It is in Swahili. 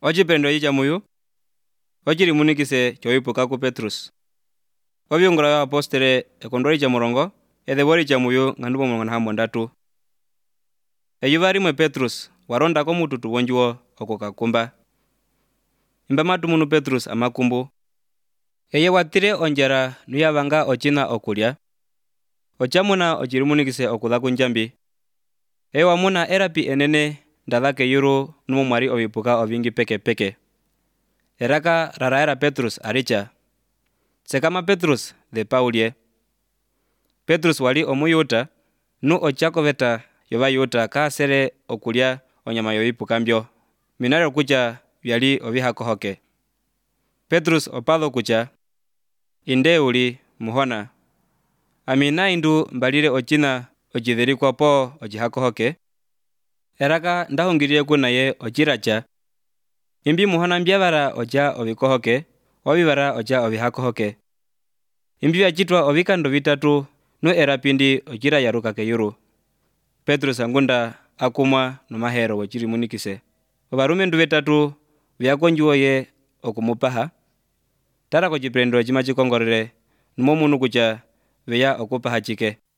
Ocipendo ica muyu ocilimunikise coipuka ku Petrus. Ovyungula wa apostele ekondwali ca mulongo ethewoli ca muyu ng'andu pomulongo na hamondatu. Eyuva limwe Petrus warondako mututu wonjuwo okukakumba. Imba matumunu Petrus amakumbu. Eye watile onjala nuyavanga ocina okulya. Ocamuna ocilimunikise okuza kunjambi. Eye wamuna elapi enene ndaza keyulu numumwali ovipuka ovingi peke. Elaka lalaela Petrus alica. Sekama Petrus the Paulie. Petrus wali omuyuta nu ocakoveta yovayuta kaasele okulya onyama yovipuka mbyo. Minale okuca vyali ovihakohoke. Petrus opatha okuca inde uli muhona. Amina indu mbalile ocina ocithelikwapo ocihakohoke. Elaka ndahungilile naye ocilaca. Imbi muhona mbyavala oca ovikohoke, ovivala oca ovihakohoke. Imbi vyacitwa ovikando vitatu nu elapindi ocilayaluka keyulu. Petrus angunda akumwa numahelo wocilimunikise. Ovalumendu vetatu vyakonjuwo ye okumupaha. Tala kocipelendelo cimacikongolele numomunu kuca veya okupaha cike.